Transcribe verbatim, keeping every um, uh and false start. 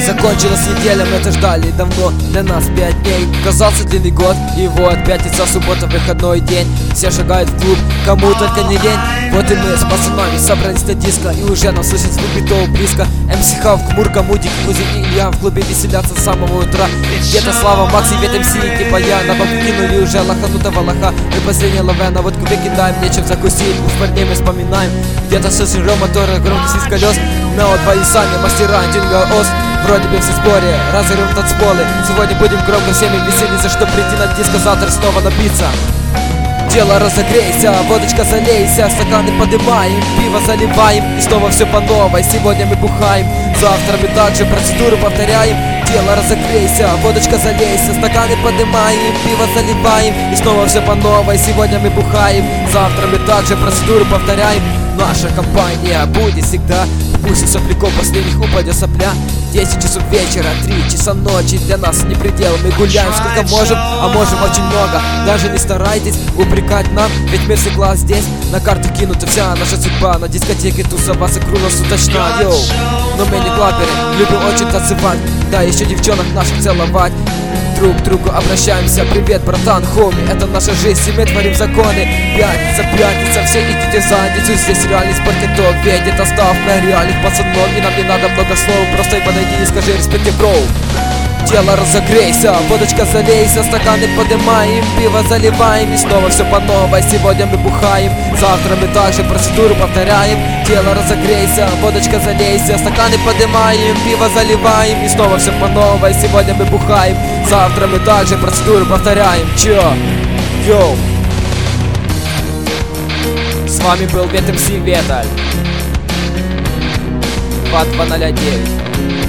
Закончилась неделя, мы это ждали давно. Для нас пять дней казался длинный год. И вот пятница, суббота, выходной день. Все шагают в клуб, кому только не лень. Вот и мы с пацанами собрались на диско. И уже нам слышать звук битов близко. эм си Хав, Гмурка, Мудик, Музик и Илья в клубе веселятся с самого утра. Где-то Слава, Макс и Вет эм си, типа я. На бабу кинули уже лоханутого лоха. Мы последнее лаве, на водку выкидаем, нечем закусить. Уж парней мы вспоминаем. Где-то все жрем моторы, громкий свист колес. Мео, два и Саня, мастера, Динго, Ос. Вроде бы все в сборе, разорвем танцполы. Сегодня будем громко всеми веселиться, чтоб прийти на диско, завтра снова набиться. Дело разогрейся, водочка залейся, стаканы подымаем, пиво заливаем. И снова все по новой, сегодня мы бухаем. Завтра мы также процедуру повторяем. Дело разогрейся, водочка залейся, стаканы подымаем, пиво заливаем. И снова все по новой, сегодня мы бухаем. Завтра мы также процедуру повторяем. Наша компания будет всегда. Пусть у сопляков последних упадет сопля. Десять часов вечера, три часа ночи. Для нас не предел, мы гуляем сколько можем, а можем очень много. Даже не старайтесь упрекать нам, ведь мир всегда здесь. На карту кинута вся наша судьба. На дискотеке тусоваться круглосуточно. Йоу, но мы не клаперы, любим очень танцевать. Да, еще девчонок наших целовать. Друг к другу обращаемся, привет, братан, хоми. Это наша жизнь, и мы творим законы. Пятница, пятница, все идите в задницу. Здесь реальный спорткиток, ведь это ставка реальных пацанов. И нам не надо много слов, просто и подойди и скажи респекте, бро. Дело разогрейся, водочка залейся, стаканы подымаем, пиво заливаем. И снова все по новой, сегодня мы бухаем. Завтра мы также процедуру повторяем. Дело разогрейся, водочка залейся, стаканы подымаем, пиво заливаем. И снова все по новой, сегодня мы бухаем. Завтра мы также процедуру повторяем. Чё? Йоу. С вами был Вет эм си Веталь. два два ноль девять.